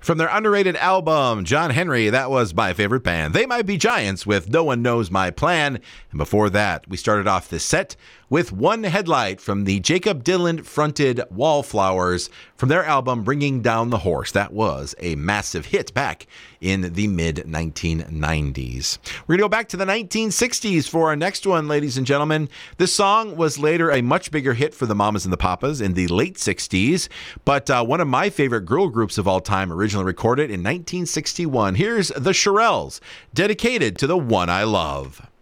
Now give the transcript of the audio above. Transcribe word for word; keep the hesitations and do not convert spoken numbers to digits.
From their underrated album, John Henry, that was my favorite band. They Might Be Giants with No One Knows My Plan. And before that, we started off this set with One Headlight from the Jakob Dylan-fronted Wallflowers from their album Bringing Down the Horse. That was a massive hit back in the mid nineteen nineties. We're going to go back to the nineteen sixties for our next one, ladies and gentlemen. This song was later a much bigger hit for the Mamas and the Papas in the late sixties, but uh, one of my favorite girl groups of all time originally recorded in nineteen sixty-one. Here's the Shirelles, dedicated to the one I love.